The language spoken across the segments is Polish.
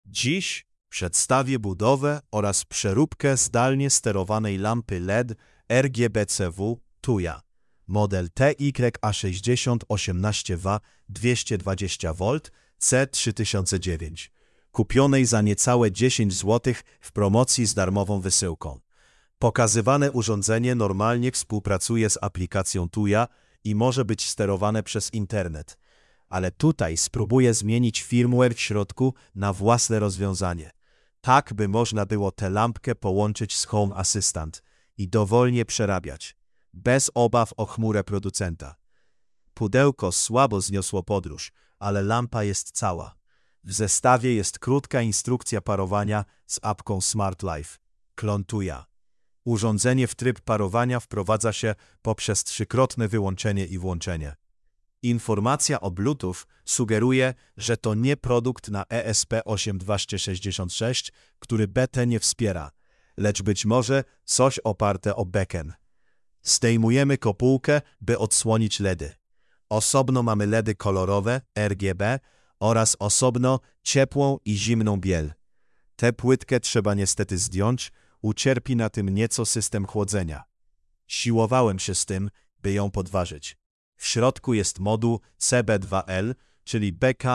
Dziś przedstawię budowę oraz przeróbkę zdalnie sterowanej lampy LED RGB-CW Tuya, model TYA60 18W 220V C3009, kupionej za niecałe 10 zł w promocji z darmową wysyłką. Pokazywane urządzenie normalnie współpracuje z aplikacją Tuya i może być sterowane przez internet, ale tutaj spróbuję zmienić firmware w środku na własne rozwiązanie, tak by można było tę lampkę połączyć z Home Assistant i dowolnie przerabiać, bez obaw o chmurę producenta. Pudełko słabo zniosło podróż, ale lampa jest cała. W zestawie jest krótka instrukcja parowania z apką Smart Life, klon Tuya. Urządzenie w tryb parowania wprowadza się poprzez trzykrotne wyłączenie i włączenie. Informacja o Bluetooth sugeruje, że to nie produkt na ESP8266, który BT nie wspiera, lecz być może coś oparte o beacon. Zdejmujemy kopułkę, by odsłonić LEDy. Osobno mamy LEDy kolorowe RGB oraz osobno ciepłą i zimną biel. Tę płytkę trzeba niestety zdjąć, ucierpi na tym nieco system chłodzenia. Siłowałem się z tym, by ją podważyć. W środku jest moduł CB2L, czyli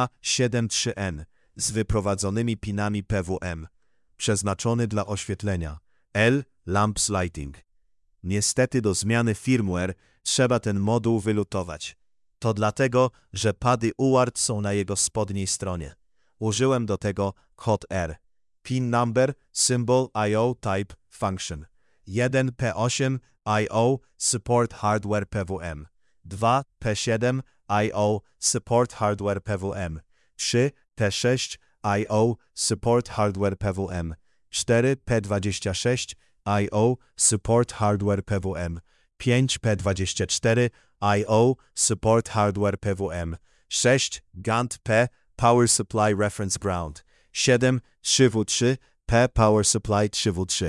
BK73N, z wyprowadzonymi pinami PWM, przeznaczony dla oświetlenia. L – Lamps Lighting. Niestety do zmiany firmware trzeba ten moduł wylutować. To dlatego, że pady UART są na jego spodniej stronie. Użyłem do tego kod R. Pin number, symbol IO type function. 1 P8 IO support hardware PWM. 2 P7 IO support hardware PWM. 3 P6 IO support hardware PWM. 4 P26 IO support hardware PWM. 5 P24 IO support hardware PWM. 6 GANT P power supply reference ground. 7 3W3 P power supply 3W3.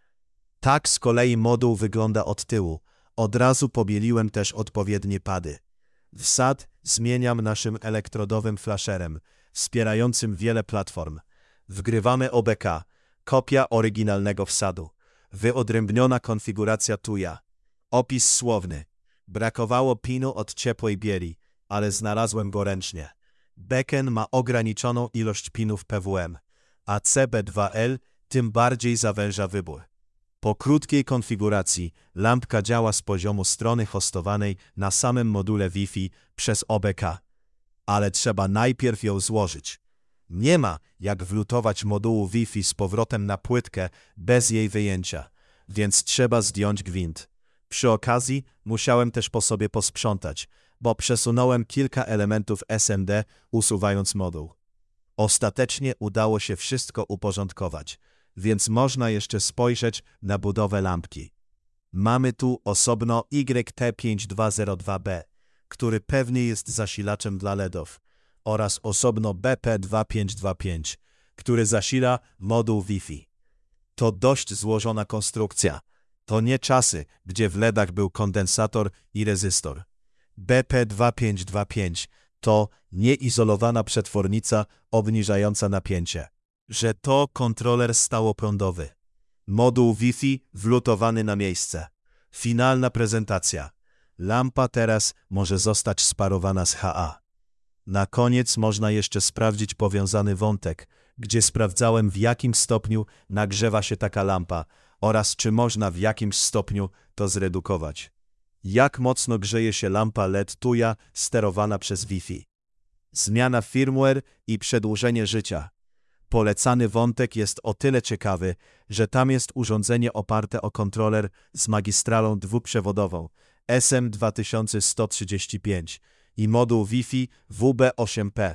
Tak z kolei moduł wygląda od tyłu. Od razu pobieliłem też odpowiednie pady. Wsad zmieniam naszym elektrodowym flasherem, wspierającym wiele platform. Wgrywamy OBK, kopia oryginalnego wsadu. Wyodrębniona konfiguracja Tuya. Opis słowny. Brakowało pinu od ciepłej bieli, ale znalazłem go ręcznie. Beacon ma ograniczoną ilość pinów PWM, a CB2L tym bardziej zawęża wybór. Po krótkiej konfiguracji lampka działa z poziomu strony hostowanej na samym module Wi-Fi przez OBK, ale trzeba najpierw ją złożyć. Nie ma jak wlutować modułu Wi-Fi z powrotem na płytkę bez jej wyjęcia, więc trzeba zdjąć gwint. Przy okazji musiałem też po sobie posprzątać, bo przesunąłem kilka elementów SMD, usuwając moduł. Ostatecznie udało się wszystko uporządkować, więc można jeszcze spojrzeć na budowę lampki. Mamy tu osobno YT5202B, który pewnie jest zasilaczem dla LEDów, oraz osobno BP2525, który zasila moduł Wi-Fi. To dość złożona konstrukcja. To nie czasy, gdzie w LEDach był kondensator i rezystor. BP2525 to nieizolowana przetwornica obniżająca napięcie. Że to kontroler stałoprądowy. Moduł Wi-Fi wlutowany na miejsce. Finalna prezentacja. Lampa teraz może zostać sparowana z HA. Na koniec można jeszcze sprawdzić powiązany wątek, gdzie sprawdzałem, w jakim stopniu nagrzewa się taka lampa oraz czy można w jakimś stopniu to zredukować. Jak mocno grzeje się lampa LED Tuya sterowana przez Wi-Fi. Zmiana firmware i przedłużenie życia. Polecany wątek jest o tyle ciekawy, że tam jest urządzenie oparte o kontroler z magistralą dwuprzewodową SM2135 i moduł Wi-Fi WB8P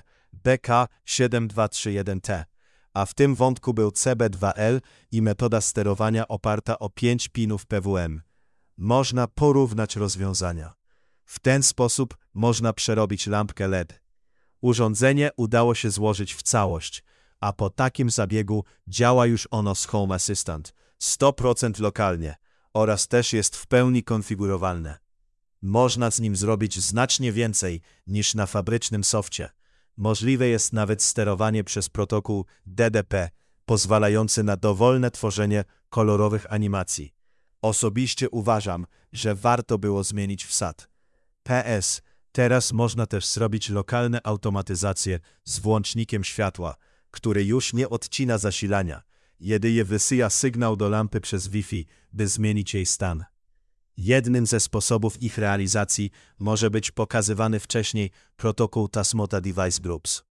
BK7231T, a w tym wątku był CB2L i metoda sterowania oparta o 5 pinów PWM. Można porównać rozwiązania. W ten sposób można przerobić lampkę LED. Urządzenie udało się złożyć w całość, a po takim zabiegu działa już ono z Home Assistant 100% lokalnie oraz też jest w pełni konfigurowalne. Można z nim zrobić znacznie więcej niż na fabrycznym sofcie. Możliwe jest nawet sterowanie przez protokół DDP, pozwalający na dowolne tworzenie kolorowych animacji. Osobiście uważam, że warto było zmienić wsad. PS. Teraz można też zrobić lokalne automatyzacje z włącznikiem światła, który już nie odcina zasilania, jedynie wysyła sygnał do lampy przez Wi-Fi, by zmienić jej stan. Jednym ze sposobów ich realizacji może być pokazywany wcześniej protokół Tasmota Device Groups.